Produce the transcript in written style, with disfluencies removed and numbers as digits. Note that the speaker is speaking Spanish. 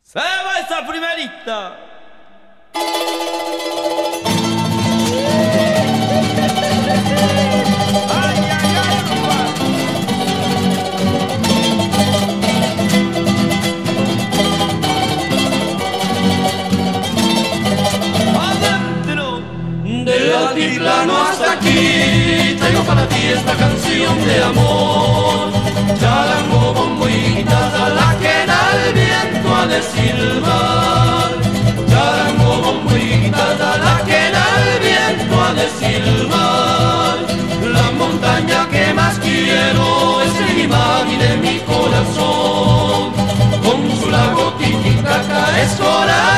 Se va esa primerita. Ay, ay, ay, adentro Del altiplano hasta aquí traigo para ti esta canción de amor. Charango, bombo y guitarra, la que da el viento a silbar. Charango, bombo y guitarra, la que da el viento a silbar. La montaña que más quiero es el imagen de mi corazón. Con su lago Titicaca es corazón.